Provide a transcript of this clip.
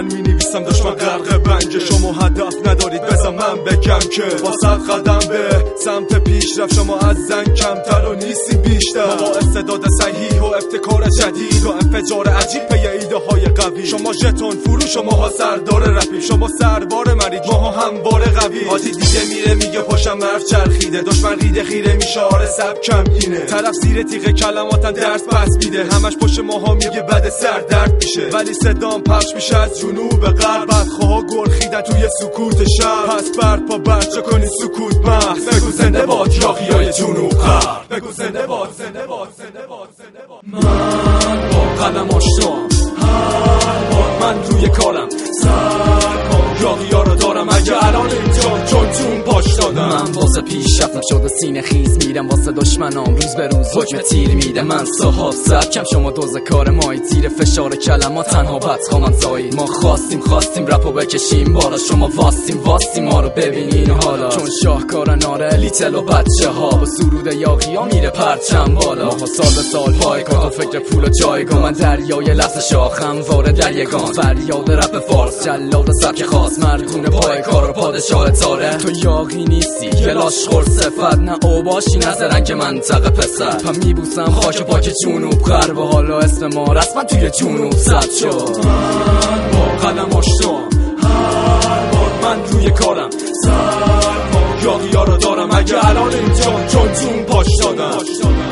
من می‌نویسم دشمن غرق بنگ. شما هدف ندارید بذار من بگم که با 100 قدم به سمت پیشرفت شما از زن کمتر و نیستی بیشتر. با استعداد صحیح و ابتکار جدید و انفجار عجیب پی ایده های قوی. شما ژتون فروش و ماها سردار رپی. شما سربار مرید ماها هموار قوی. آتی دیگه میره میگه پاشم حرف چرخیده. دشمن ریده خیره میشه آره سبکم اینه. طرف زیر تیغ کلماتن درس پس میده. همش پشت ماها میگه بعد سر درد میشه. ولی صدام پخش میشه از جنوب به غرب. بدخواه گرخیدن توی سکوت شب. پس برپا برچه کنی سکوت محض. بگو زنده باد یاغیای جنوب غرب. بگو زنده باد زنده باد زنده باد زنده باد. من با قلم آشنام هر بار من روی کارم سرپا یاغیا رو دارم. اگه الان اینجا چون جون پاش دادم. من واسه پیشرفتم شده سینه خیز میرم واسه دشمنام روز به روز حکم تیر میده. من صاحب سبکم شما دوز کار مایی. تیر فشار کلمات تنها بدخواهم زایید. ما خواستیم رپو بکشیم بالا. شما واستیم ما رو ببینین حالا. چون شاهکار ناره لیتل و بچه ها با سرود یاغیا میره پرچم بالا. ماها سال به سال پای کار فکر پول و جایگاه. من دریای لحظه شاخم وارد در یگان. فریاد رپ فارس جلاد سبک خاص مردونه پای کار و پادشاه تاره. تو یاغی نیستی یه لاشخور صفت نه اوباشی نه زرنگ منطقه پسر. پا میبوسم خاک پاک جنوب غرب و حالا اسم ما رسما توی جنوب ثبت شد. من با قلم آشنام هر بار من روی کارم سرپا یاغیا رو دارم. اگه الان اینجا چون جون پاش دادم.